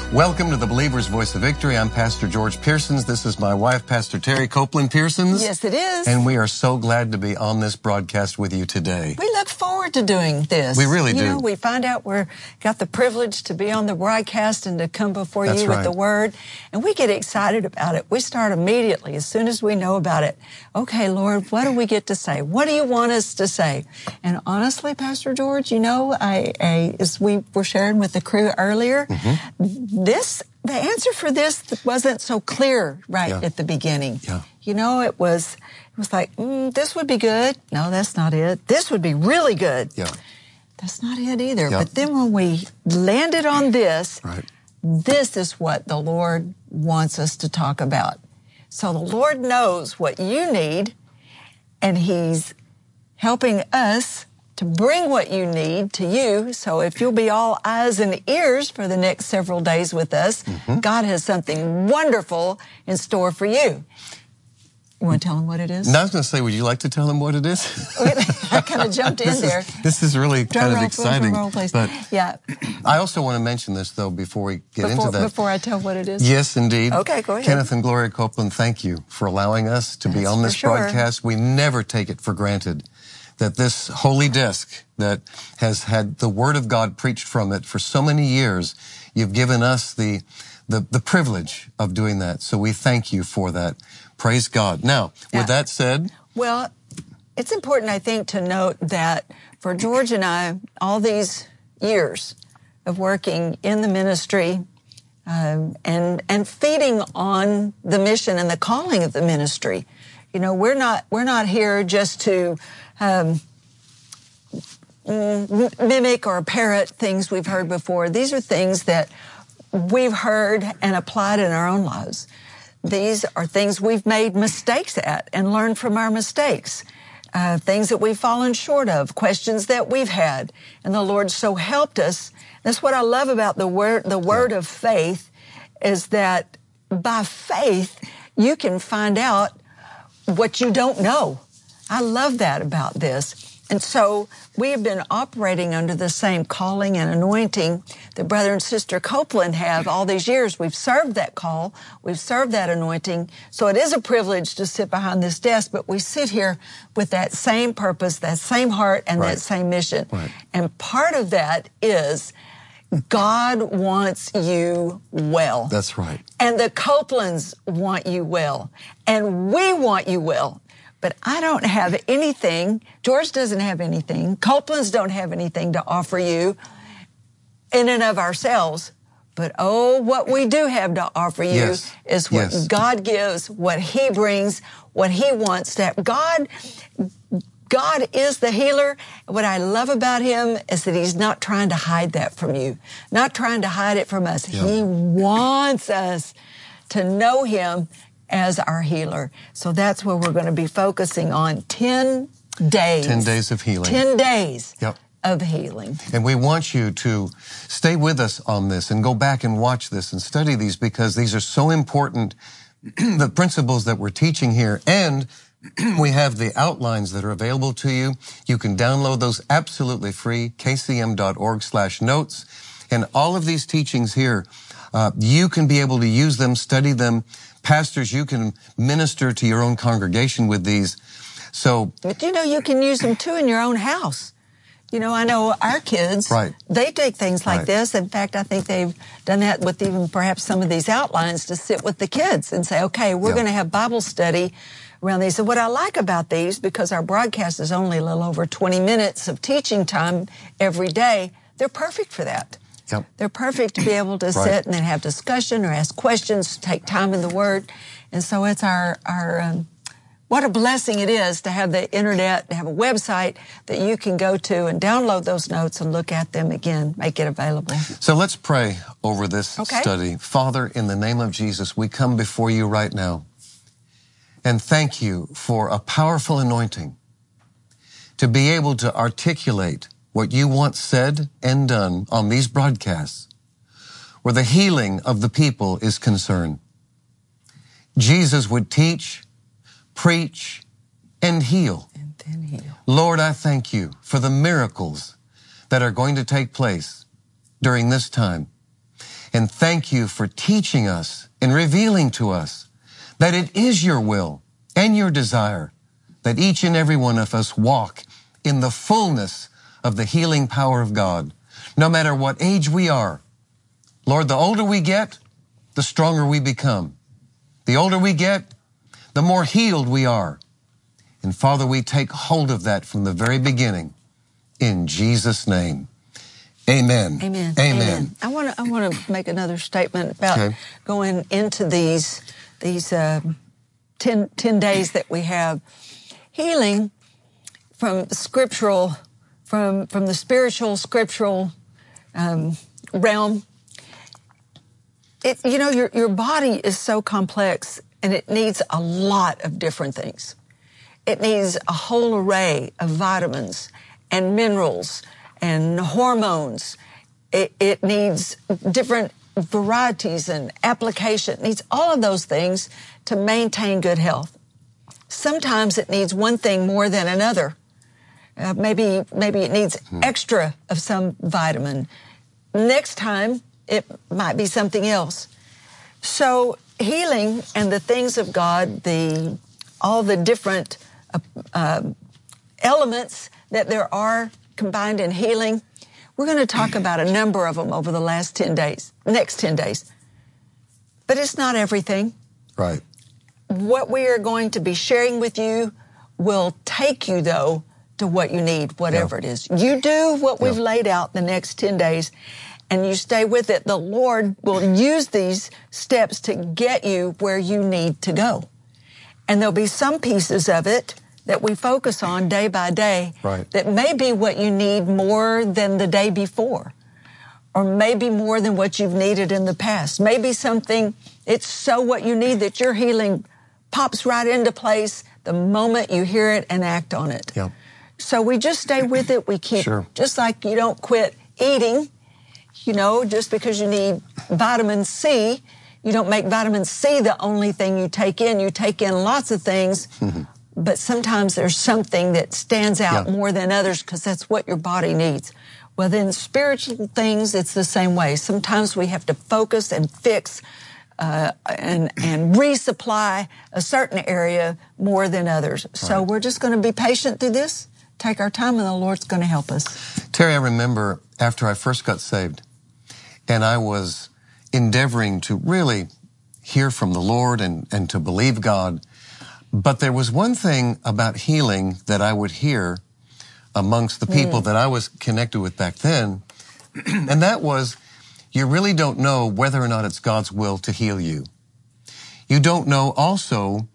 Welcome to the Believer's Voice of Victory. I'm Pastor George Pearsons. This is my wife, Pastor Terry Copeland Pearsons. Yes, it is. And we are so glad to be on this broadcast with you today. We look forward to doing this. We really do. You know, we find out we're got the privilege to be on the broadcast and to come before That's you right. with the Word. And we get excited about it. We start immediately, as soon as we know about it. Okay, Lord, what do we get to say? What do you want us to say? And honestly, Pastor George, you know, as we were sharing with the crew earlier, the answer for this wasn't so clear at the beginning. Yeah. You know, it was like, this would be good. No, that's not it. This would be really good. Yeah. That's not it either. Yeah. But then when we landed on this, Right. this is what the Lord wants us to talk about. So the Lord knows what you need, and He's helping us to bring what you need to you. So if you'll be all eyes and ears for the next several days with us, God has something wonderful in store for you. You want to tell him what it is? No, I was going to say, would you like to tell him what it is? I kind of jumped in there. This is really kind of exciting. Drum roll, please. But yeah. I also want to mention this, though, before we get into that. Before I tell what it is? Yes, indeed. Okay, go ahead. Kenneth and Gloria Copeland, thank you for allowing us to be on this broadcast. We never take it for granted that this holy disc that has had the Word of God preached from it for so many years, you've given us the privilege of doing that. So we thank you for that. Praise God. Now, with that said... Well, it's important, I think, to note that for George and I, all these years of working in the ministry and feeding on the mission and the calling of the ministry, you know, we're not here just to mimic or parrot things we've heard before. These are things that we've heard and applied in our own lives. These are things we've made mistakes at and learned from our mistakes, things that we've fallen short of, questions that we've had, and the Lord so helped us. That's what I love about the word of faith, is that by faith you can find out what you don't know. I love that about this. And so we have been operating under the same calling and anointing that Brother and Sister Copeland have all these years. We've served that call. We've served that anointing. So it is a privilege to sit behind this desk, but we sit here with that same purpose, that same heart, and that same mission. Right. And part of that is God wants you well. That's right. And the Copelands want you well. And we want you well. But I don't have anything, George doesn't have anything, Copelands don't have anything to offer you in and of ourselves. But what we do have to offer you is what God gives, what He brings, what He wants to have. God is the healer. What I love about Him is that He's not trying to hide that from you, not trying to hide it from us. Yeah. He wants us to know Him as our healer. So that's where we're going to be focusing on 10 days. 10 days of healing. 10 days of healing. And we want you to stay with us on this and go back and watch this and study these, because these are so important, the principles that we're teaching here. And we have the outlines that are available to you. You can download those absolutely free, kcm.org/notes. And all of these teachings here, you can be able to use them, study them. Pastors, you can minister to your own congregation with these. But you know, you can use them too in your own house. You know, I know our kids, they take things like this. In fact, I think they've done that with even perhaps some of these outlines, to sit with the kids and say, okay, we're going to have Bible study around these. And what I like about these, because our broadcast is only a little over 20 minutes of teaching time every day, they're perfect for that. Yep. They're perfect to be able to sit and then have discussion or ask questions, take time in the Word. And so it's our what a blessing it is to have the internet, to have a website that you can go to and download those notes and look at them again, make it available. So let's pray over this study. Father, in the name of Jesus, we come before you right now and thank you for a powerful anointing to be able to articulate what you want said and done on these broadcasts, where the healing of the people is concerned. Jesus would teach, preach, and heal. And then heal. Lord, I thank you for the miracles that are going to take place during this time. And thank you for teaching us and revealing to us that it is your will and your desire that each and every one of us walk in the fullness of the healing power of God, no matter what age we are. Lord, the older we get, the stronger we become. The older we get, the more healed we are. And Father, we take hold of that from the very beginning. In Jesus' name. Amen. Amen. Amen. I want to make another statement about going into these 10 days that we have. Healing from scriptural, from the spiritual scriptural realm. Your body is so complex, and it needs a lot of different things. It needs a whole array of vitamins and minerals and hormones. It needs different varieties and application. It needs all of those things to maintain good health. Sometimes it needs one thing more than another. Maybe it needs extra of some vitamin. Next time, it might be something else. So healing and the things of God, all the different elements that there are combined in healing, we're going to talk about a number of them over the next 10 days. But it's not everything. Right. What we are going to be sharing with you will take you, though, to what you need, whatever it is. You do what we've laid out the next 10 days, and you stay with it. The Lord will use these steps to get you where you need to go. And there'll be some pieces of it that we focus on day by day that may be what you need more than the day before, or maybe more than what you've needed in the past. Maybe something, it's so what you need that your healing pops right into place the moment you hear it and act on it. Yep. So we just stay with it. We keep, just like you don't quit eating, just because you need vitamin C, you don't make vitamin C the only thing you take in. You take in lots of things, but sometimes there's something that stands out more than others because that's what your body needs. Well, then spiritual things, it's the same way. Sometimes we have to focus and fix and resupply a certain area more than others. So we're just going to be patient through this, take our time, and the Lord's going to help us. Terry, I remember after I first got saved, and I was endeavoring to really hear from the Lord and to believe God. But there was one thing about healing that I would hear amongst the people that I was connected with back then, and that was, you really don't know whether or not it's God's will to heal you. You don't know also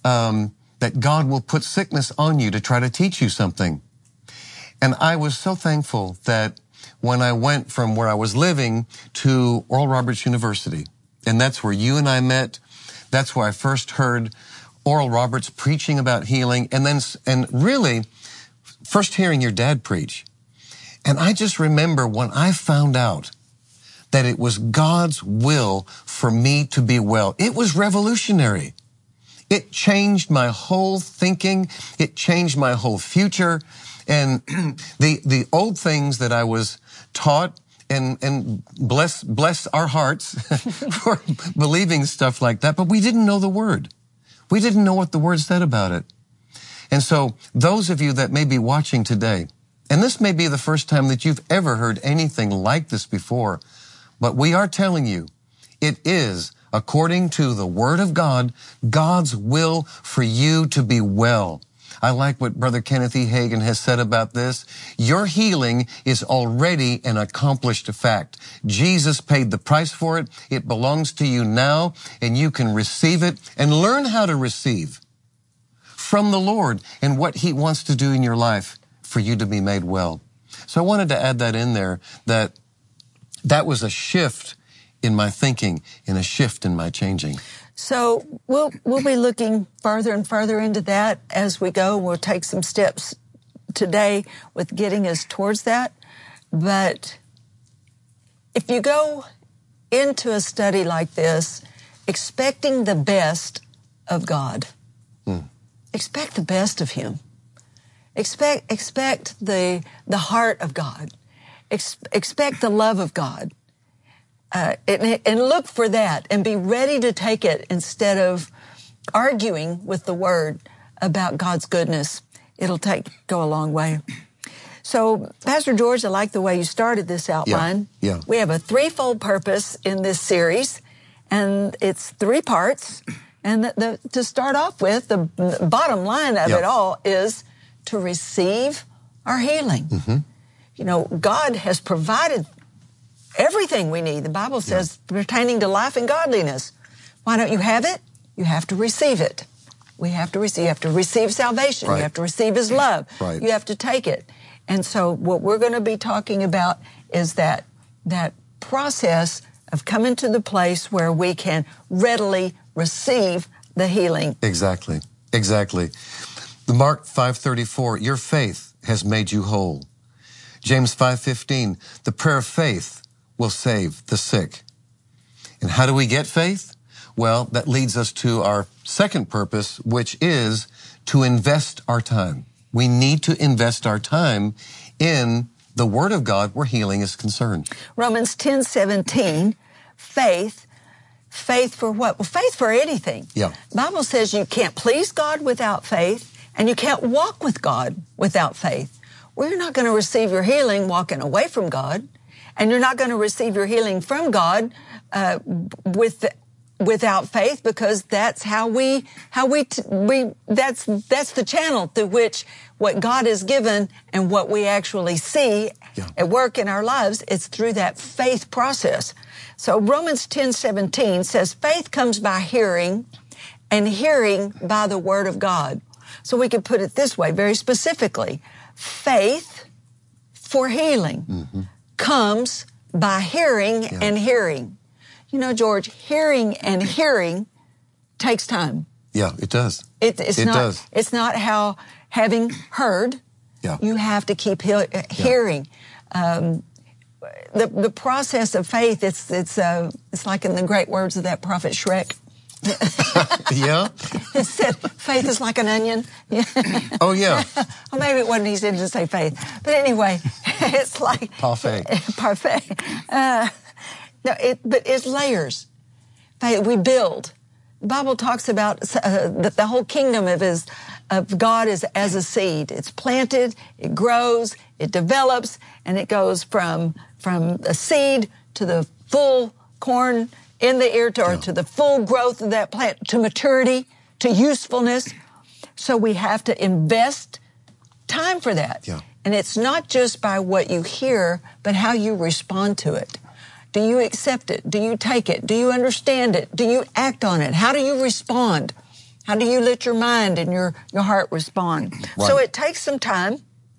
that God will put sickness on you to try to teach you something. And I was so thankful that when I went from where I was living to Oral Roberts University, and that's where you and I met, that's where I first heard Oral Roberts preaching about healing, and really first hearing your dad preach. And I just remember when I found out that it was God's will for me to be well, it was revolutionary. It changed my whole thinking. It changed my whole future. And the old things that I was taught, and bless our hearts for believing stuff like that, but we didn't know the word. We didn't know what the word said about it. And so those of you that may be watching today, and this may be the first time that you've ever heard anything like this before, but we are telling you, it is, according to the Word of God, God's will for you to be well. I like what Brother Kenneth E. Hagin has said about this. Your healing is already an accomplished fact. Jesus paid the price for it. It belongs to you now, and you can receive it and learn how to receive from the Lord and what He wants to do in your life for you to be made well. So I wanted to add that in there, that was a shift in my thinking and a shift in my changing. So we'll be looking further and further into that as we go. We'll take some steps today with getting us towards that. But if you go into a study like this, expecting the best of God, expect the best of Him. Expect the heart of God. Expect the love of God. and look for that and be ready to take it instead of arguing with the Word about God's goodness. It'll go a long way. So, Pastor George, I like the way you started this outline. Yeah. We have a threefold purpose in this series, and it's 3 parts. And to start off with, the bottom line of it all is to receive our healing. Mm-hmm. You know, God has provided everything we need. The Bible says pertaining to life and godliness. Why don't you have it? You have to receive it. We have to receive. You have to receive salvation. Right. You have to receive His love. Right. You have to take it. And so what we're going to be talking about is that process of coming to the place where we can readily receive the healing. Exactly. The Mark 5:34, your faith has made you whole. James 5:15, the prayer of faith will save the sick. And how do we get faith? Well, that leads us to our second purpose, which is to invest our time. We need to invest our time in the Word of God where healing is concerned. Romans 10:17, faith for what? Well, faith for anything. Yeah. The Bible says you can't please God without faith, and you can't walk with God without faith. Well, you're not going to receive your healing walking away from God, and you're not going to receive your healing from God without faith, because that's that's the channel through which what God has given and what we actually see at work in our lives, it's through that faith process. So Romans 10:17 says faith comes by hearing, and hearing by the Word of God. So we could put it this way very specifically. Faith for healing comes by hearing and hearing. You know, George, hearing and hearing takes time. Yeah, it does. It does. It's not how having heard. Yeah. You have to keep hearing. The process of faith. It's like in the great words of that prophet Shrek. Yeah. It said faith is like an onion. Oh yeah. Or maybe it wasn't. He didn't say faith, but anyway, it's like parfait. Parfait. But it's layers. We build. The Bible talks about that the whole kingdom of God is as a seed. It's planted, it grows, it develops, and it goes from a seed to the full corn in the ear to the full growth of that plant, to maturity, to usefulness. So we have to invest time for that. Yeah. And it's not just by what you hear, but how you respond to it. Do you accept it? Do you take it? Do you understand it? Do you act on it? How do you respond? How do you let your mind and your heart respond? Right. So it takes some time.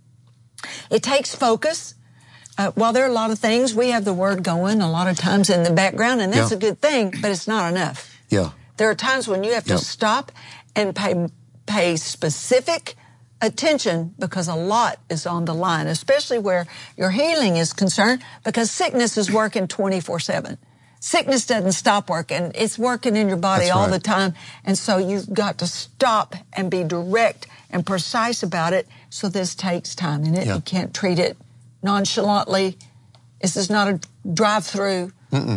It takes focus. While there are a lot of things, we have the Word going a lot of times in the background, and that's a good thing, but it's not enough. Yeah. There are times when you have to stop and pay specific attention, because a lot is on the line, especially where your healing is concerned, because sickness is working 24/7. Sickness doesn't stop working. It's working in your body all the time. And so you've got to stop and be direct and precise about it. So this takes time in it. You can't treat it nonchalantly. This is not a drive-through,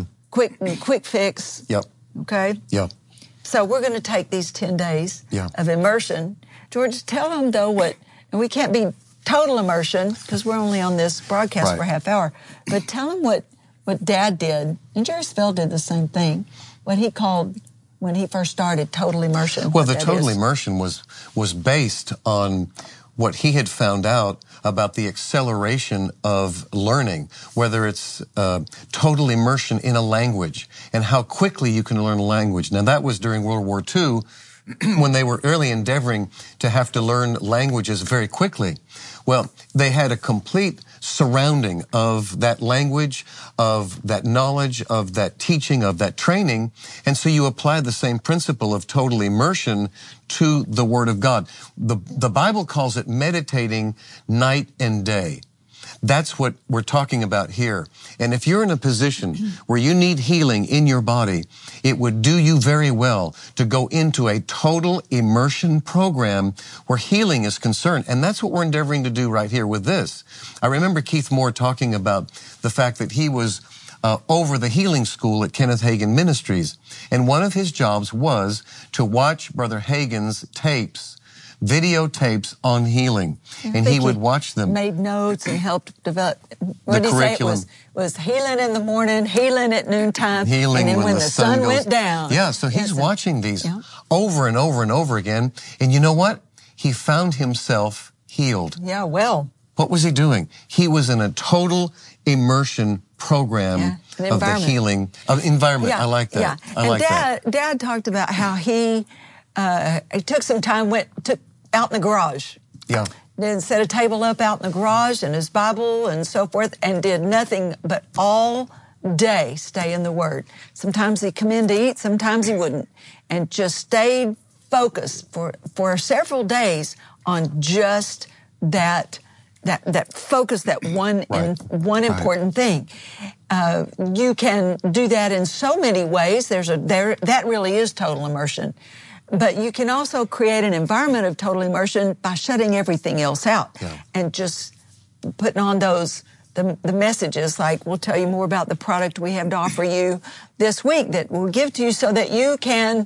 quick fix. Yep. Okay? Yep. So we're going to take these 10 days of immersion. George, tell them, though, and we can't be total immersion because we're only on this broadcast for a half hour, but tell them what Dad did, and Jerry Spell did the same thing, what he called, when he first started, total immersion. Well, the total immersion was based on what he had found out about the acceleration of learning, whether it's total immersion in a language and how quickly you can learn a language. Now, that was during World War II, when they were early endeavoring to have to learn languages very quickly. Well, they had a complete surrounding of that language, of that knowledge, of that teaching, of that training. And so you apply the same principle of total immersion to the Word of God. The Bible calls it meditating night and day. That's what we're talking about here. And if you're in a position where you need healing in your body, it would do you very well to go into a total immersion program where healing is concerned. And that's what we're endeavoring to do right here with this. I remember Keith Moore talking about the fact that he was over the healing school at Kenneth Hagin Ministries. And one of his jobs was to watch Brother Hagin's videotapes on healing. And he would watch them. Made notes and helped develop. What did he say? It was healing in the morning, healing at noontime, healing and then when the sun goes, went down. Yeah, so he's watching these over and over and over again. And you know what? He found himself healed. Yeah, well. What was he doing? He was in a total immersion program of the healing environment. Yeah, I like that. Yeah. I like that. Dad talked about how he took some time, took out in the garage. Yeah. Then set a table up out in the garage and his Bible and so forth, and did nothing but all day stay in the Word. Sometimes he'd come in to eat, sometimes he wouldn't, and just stayed focused for several days on just that focus, that one important thing. You can do that in so many ways. That really is total immersion. But you can also create an environment of total immersion by shutting everything else out and just putting on the messages, like we'll tell you more about the product we have to offer you this week that we'll give to you so that you can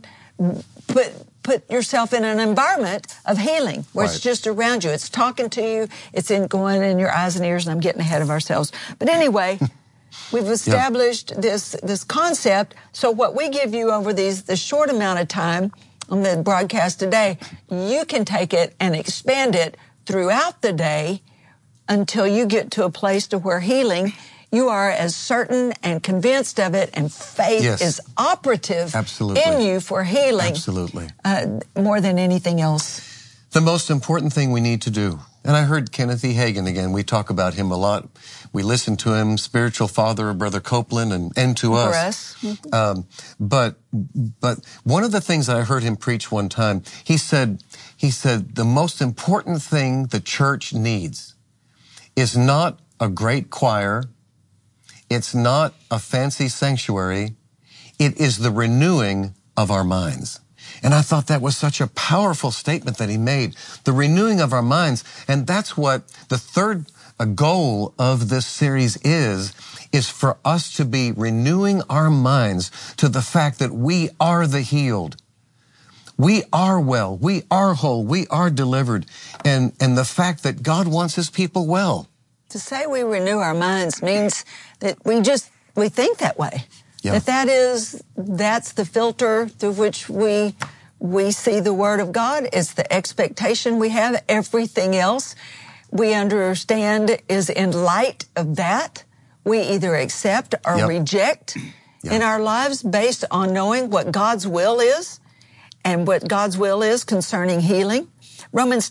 put yourself in an environment of healing where it's just around you. It's talking to you. It's going in your eyes and ears, and I'm getting ahead of ourselves. But anyway, we've established this concept. So what we give you over this short amount of time on the broadcast today, you can take it and expand it throughout the day until you get to a place to where healing, you are as certain and convinced of it, and faith is operative in you for healing more than anything else. The most important thing we need to do, and I heard Kenneth E. Hagin again, we talk about him a lot. We listen to him, spiritual father of Brother Copeland and to us. But one of the things that I heard him preach one time, he said, the most important thing the church needs is not a great choir. It's not a fancy sanctuary. It is the renewing of our minds. And I thought that was such a powerful statement that he made, the renewing of our minds. And that's what the third goal of this series is for us to be renewing our minds to the fact that we are the healed. We are well, we are whole, we are delivered, and the fact that God wants His people well. To say we renew our minds means that we think that way. Yeah. That's the filter through which we see the Word of God. It's the expectation we have. Everything else we understand is in light of that. We either accept or reject in our lives based on knowing what God's will is and what God's will is concerning healing. Romans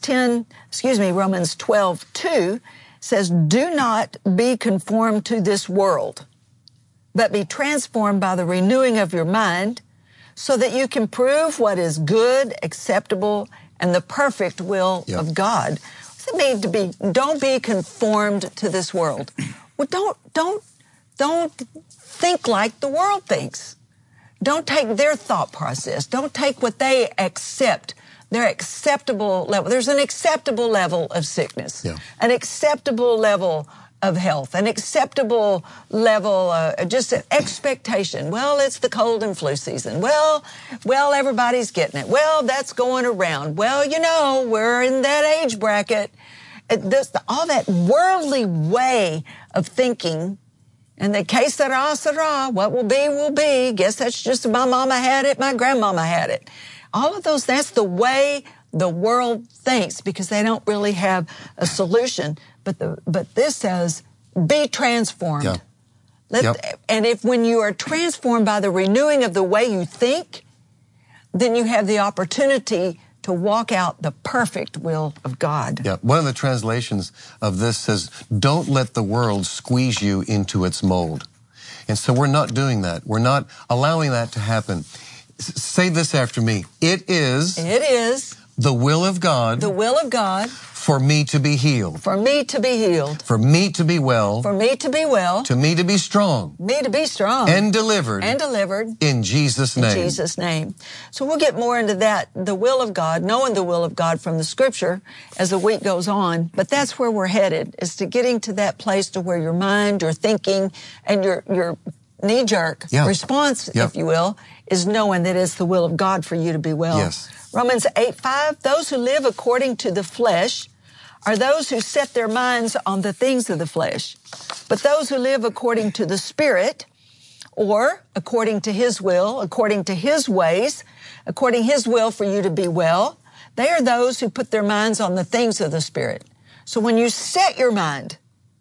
12:2 says, "Do not be conformed to this world, but be transformed by the renewing of your mind, so that you can prove what is good, acceptable, and the perfect will of God." What does it mean don't be conformed to this world? Well, don't think like the world thinks. Don't take their thought process. Don't take what they accept, their acceptable level. There's an acceptable level of sickness, an acceptable level of health, an acceptable level, just an expectation. Well, it's the cold and flu season. Well, everybody's getting it. Well, that's going around. Well, we're in that age bracket. All that worldly way of thinking, and the que sera, sera, what will be. Guess that's just my mama had it, my grandmama had it. All of those, that's the way the world thinks, because they don't really have a solution. But this says, be transformed. And when you are transformed by the renewing of the way you think, then you have the opportunity to walk out the perfect will of God. Yeah. One of the translations of this says, don't let the world squeeze you into its mold. And so we're not doing that. We're not allowing that to happen. Say this after me. It is the will of God For me to be healed. For me to be healed. For me to be well. For me to be well. To me to be strong. Me to be strong. And delivered. And delivered. In Jesus' name. In Jesus' name. So we'll get more into that, the will of God, knowing the will of God from the Scripture as the week goes on. But that's where we're headed, is to getting to that place to where your mind, your thinking, and your knee-jerk response, if you will, is knowing that it's the will of God for you to be well. Yes. Romans 8:5, those who live according to the flesh are those who set their minds on the things of the flesh. But those who live according to the Spirit, or according to His will, according to His ways, according His will for you to be well, they are those who put their minds on the things of the Spirit. So when you set your mind,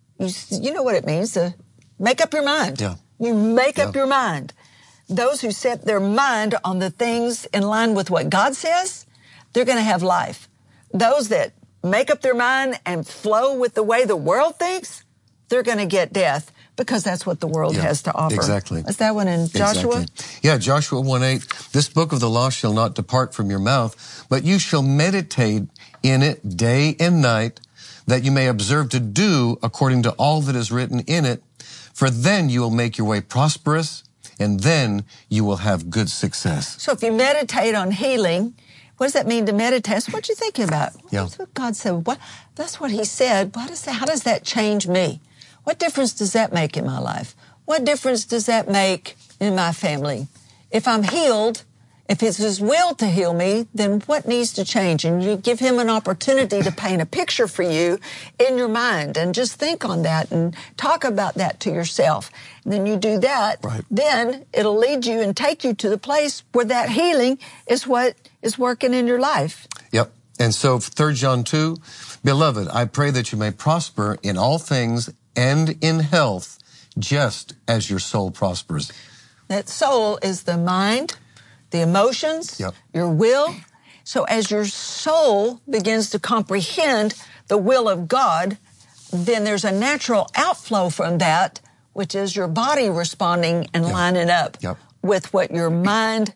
you know what it means to make up your mind. Yeah. You make up your mind. Those who set their mind on the things in line with what God says, they're going to have life. Those that make up their mind and flow with the way the world thinks, they're going to get death, because that's what the world has to offer. Exactly. Is that one in Joshua? Exactly. Yeah, Joshua 1:8, this book of the law shall not depart from your mouth, but you shall meditate in it day and night, that you may observe to do according to all that is written in it, for then you will make your way prosperous, and then you will have good success. So if you meditate on healing, what does that mean to meditate? That's what you're thinking about. Yeah. That's what God said. That's what He said. How does that change me? What difference does that make in my life? What difference does that make in my family? If I'm healed, if it's His will to heal me, then what needs to change? And you give Him an opportunity to paint a picture for you in your mind, and just think on that and talk about that to yourself. And then you do that, then it'll lead you and take you to the place where that healing is what is working in your life. Yep. And so 3 John 2, beloved, I pray that you may prosper in all things and in health, just as your soul prospers. That soul is the mind, the emotions, your will. So as your soul begins to comprehend the will of God, then there's a natural outflow from that, which is your body responding and lining up with what your mind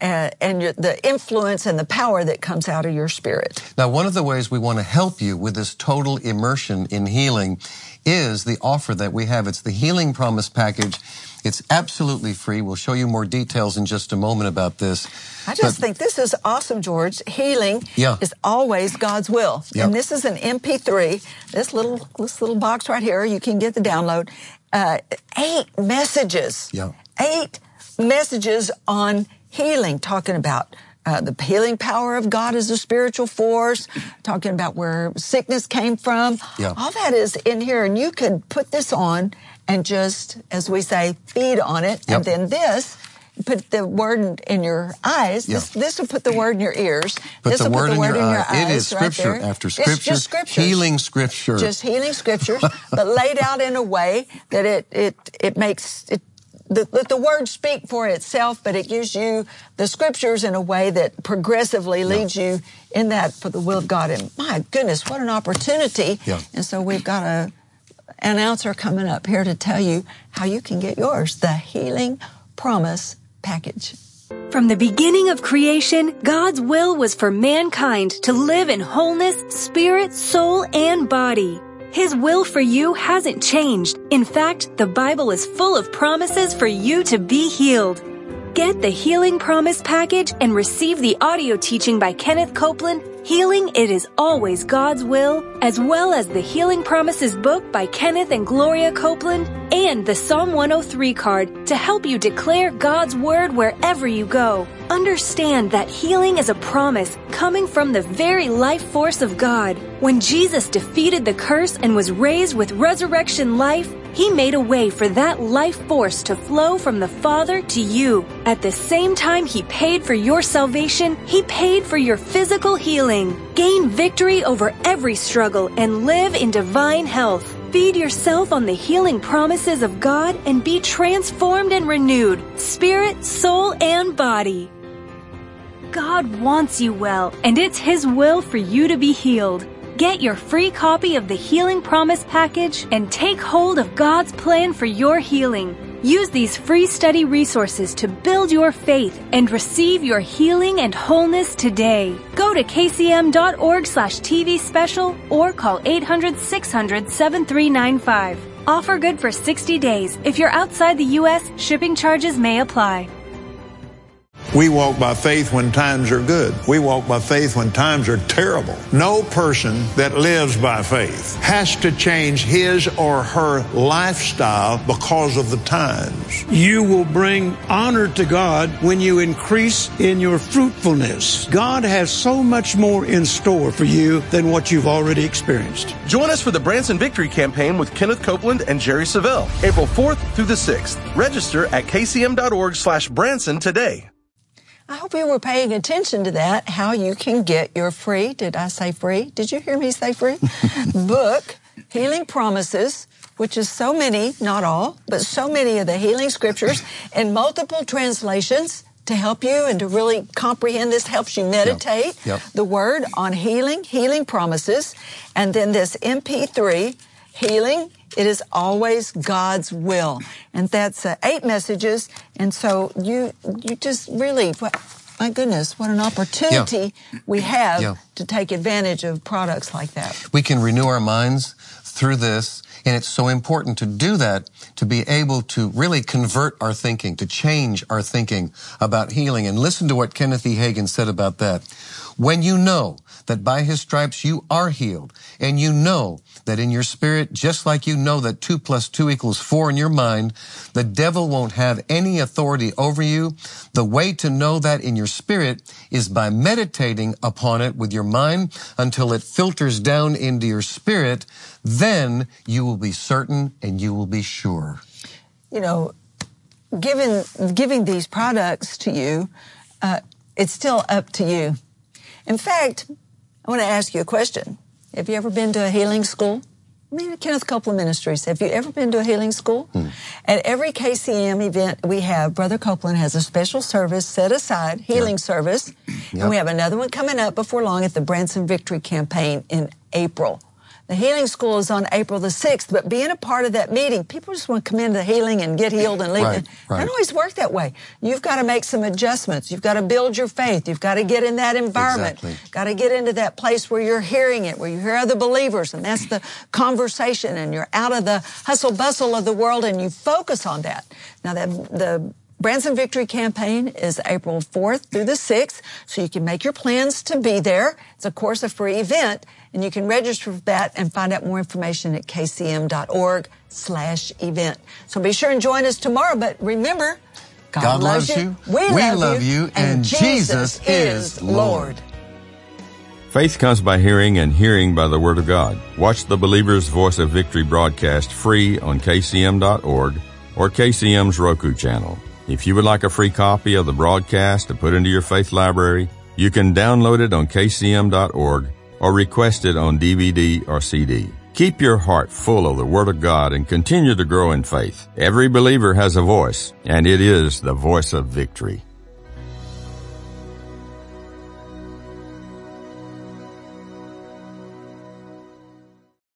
and the influence and the power that comes out of your spirit. Now, one of the ways we want to help you with this total immersion in healing is the offer that we have. It's the Healing Promise Package. It's absolutely free. We'll show you more details in just a moment about this. I just think this is awesome, George. Healing is always God's will. And this is an MP3. This little box right here, you can get the download. 8 messages. 8 messages on healing, talking about the healing power of God as a spiritual force, talking about where sickness came from. All that is in here, and you could put this on and just, as we say, feed on it. And then this, put the word in your eyes. This will put the word in your ears. This will put the word in your eyes. It is Scripture after Scripture. It's just Scriptures. Healing Scripture. Just healing Scriptures, but laid out in a way that it makes it. Let the word speak for itself, but it gives you the Scriptures in a way that progressively leads you in that for the will of God. And my goodness, what an opportunity. And so we've got an announcer coming up here to tell you how you can get yours, the Healing Promise Package. From the beginning of creation, God's will was for mankind to live in wholeness, spirit, soul, and body. His will for you hasn't changed. In fact, the Bible is full of promises for you to be healed. Get the Healing Promise Package and receive the audio teaching by Kenneth Copeland, Healing It Is Always God's Will, as well as the Healing Promises book by Kenneth and Gloria Copeland, and the Psalm 103 card to help you declare God's Word wherever you go. Understand that healing is a promise coming from the very life force of God. When Jesus defeated the curse and was raised with resurrection life, He made a way for that life force to flow from the Father to you. At the same time He paid for your salvation, He paid for your physical healing. Gain victory over every struggle and live in divine health. Feed yourself on the healing promises of God and be transformed and renewed, spirit, soul, and body. God wants you well, and it's His will for you to be healed. Get your free copy of the Healing Promise Package and take hold of God's plan for your healing. Use these free study resources to build your faith and receive your healing and wholeness today. Go to kcm.org/TV special or call 800-600-7395. Offer good for 60 days. If you're outside the U.S., shipping charges may apply. We walk by faith when times are good. We walk by faith when times are terrible. No person that lives by faith has to change his or her lifestyle because of the times. You will bring honor to God when you increase in your fruitfulness. God has so much more in store for you than what you've already experienced. Join us for the Branson Victory Campaign with Kenneth Copeland and Jerry Savelle, April 4th through the 6th. Register at kcm.org/Branson today. I hope you were paying attention to that, how you can get your free, did I say free? Did you hear me say free? book, Healing Promises, which is so many, not all, but so many of the healing scriptures in multiple translations to help you and to really comprehend this, helps you meditate the word on healing promises, and then this MP3, Healing, it is always God's will. And that's 8 messages. And so you just really, my goodness, what an opportunity we have to take advantage of products like that. We can renew our minds through this. And it's so important to do that, to be able to really convert our thinking, to change our thinking about healing. And listen to what Kenneth E. Hagin said about that. When you know that by his stripes you are healed, and you know that in your spirit, just like you know that 2 + 2 = 4 in your mind, the devil won't have any authority over you. The way to know that in your spirit is by meditating upon it with your mind until it filters down into your spirit. Then you will be certain and you will be sure. You know, giving these products to you, it's still up to you. In fact, I want to ask you a question. Have you ever been to a healing school? I mean, Kenneth Copeland Ministries, have you ever been to a healing school? At every KCM event we have, Brother Copeland has a special service set aside, healing service. And we have another one coming up before long at the Branson Victory Campaign in April. The healing school is on April the 6th, but being a part of that meeting, people just want to come into the healing and get healed and leave. It doesn't always work that way. You've got to make some adjustments. You've got to build your faith. You've got to get in that environment. Got to get into that place where you're hearing it, where you hear other believers, and that's the conversation, and you're out of the hustle bustle of the world, and you focus on that. Now, the Branson Victory Campaign is April 4th through the 6th, so you can make your plans to be there. It's, of course, a free event, and you can register for that and find out more information at kcm.org/event. So be sure and join us tomorrow, but remember, God loves you, we love you, and Jesus is Lord. Faith comes by hearing, and hearing by the Word of God. Watch the Believer's Voice of Victory broadcast free on kcm.org or KCM's Roku channel. If you would like a free copy of the broadcast to put into your faith library, you can download it on kcm.org or request it on DVD or CD. Keep your heart full of the Word of God and continue to grow in faith. Every believer has a voice, and it is the voice of victory.